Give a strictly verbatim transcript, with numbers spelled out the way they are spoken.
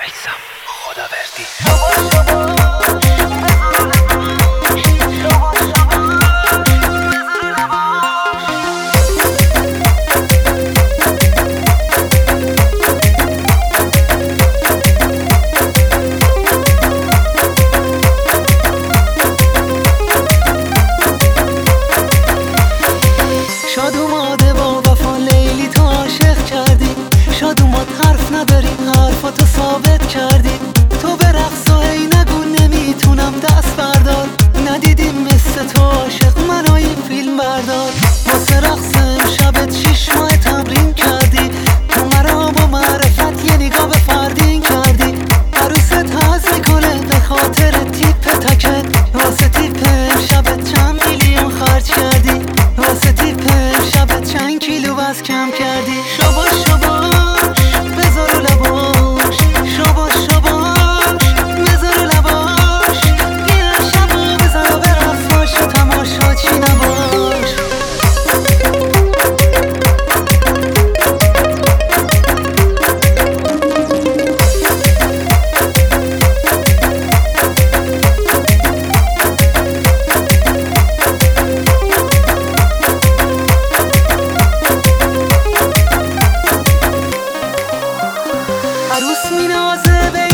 میسم خداوردی. شاد اوماده با وفا لیلی تو عاشق کردی، شاد اومد حرف نداری حرفاتو ثابت کردی. تو به رقص و هی نگو نمیتونم دست بردار، ندیدیم مثل تو عاشق منو این فیلم بردار. واسه رقص امشبت شیش ماه تمرین کردی، تو مرا با معرفت یه نگاه به فردین کردی. عروست هز میکنه به خاطر تیپ تکت، واسه تیپ امشبت چند میلیون خرج کردی، واسه تیپ امشبت چند کیلو وزن کم کردی. شاباش شاباش بذار و لباش، شاباش شاباش بذار و لباش. بیا شبا بذار و برقص باش و تماشا چی نباش. عروس مینازه به